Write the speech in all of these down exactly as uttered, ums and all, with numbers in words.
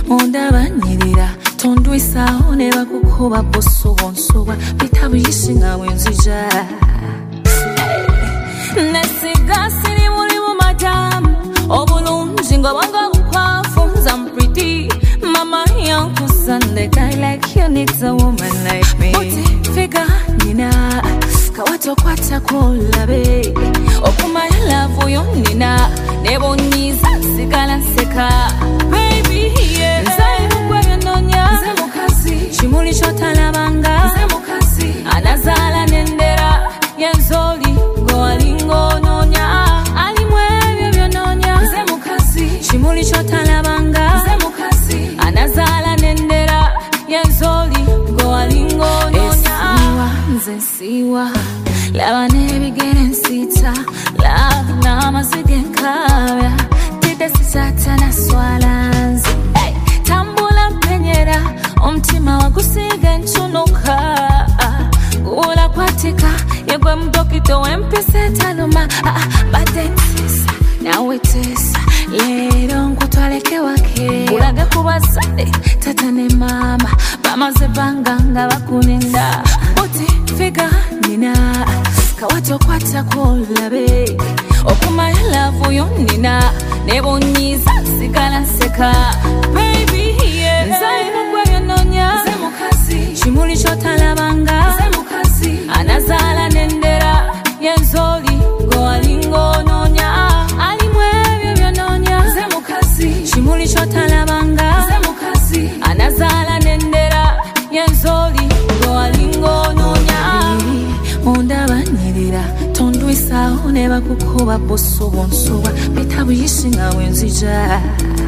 ondabanyirira tondwisaho ne bakukuba bosobonsoba bitabuyishinga wenzija nesigasi muri mu madamu obulungi ngo banga ukwafunza I'm pretty mama yangu Sunday guy like you needs a woman like me Uti figure nina kawato kwata kulabe okuma love yo nina nebo niza sigala seka baby yeah nzaibu kwa yononya nzemukazi chimuli chotalabanga nzemukazi anazala nendera yenzoli goalingo nonya alimwebyo byononya nzemukazi chimuli chotalabanga nzemukazi anazala nendera yenzoli goalingo nonya nzensiwa lava nebigere nsita love namazigenkabya tide sisata na swalanzi hey, tambula penyera omtima wagusiga nchunuka ula kwatika yegwe mdokito wempise taluma badetisa nawetisa lero nkutwaleke wake ulaga kubasade tata ne mama bamaze banganga bakuninda uti figa nina kawato kwata kulabe okuma love yo nina nebo nyiza sigala seka baby yeah nzaibu kwa yononya nzemukazi chimuli chotalabanga nzemukazi anazala nendera yenzoli goalingo nonya alimwebyo byononya nzemukazi chimuli chotalabanga nzemukazi anazala nendera yenzoli goalingo nonya ondabanyirira tondwisaho ne bakukuba bosobonsoba bitabuyishinga wenzija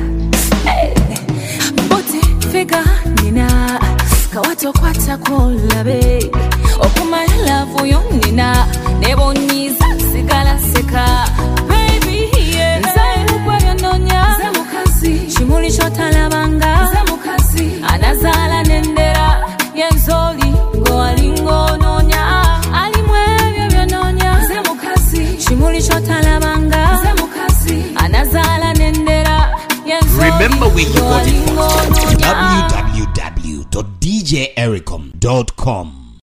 Buti figure nina kawato kwata kulabe okuma love yo nina nebo niza sigala seka baby yeah nzaibu kwa yononya nzemukazi chimuli chotalabanga nzemukazi anazala nendera yenzoli goalingo nonya alimwebyo byononya nzemukazi chimuli chotalabanga nzemukazi anazala nendera yenzoli. Remember where you got it from. w w w dot d j ericom dot com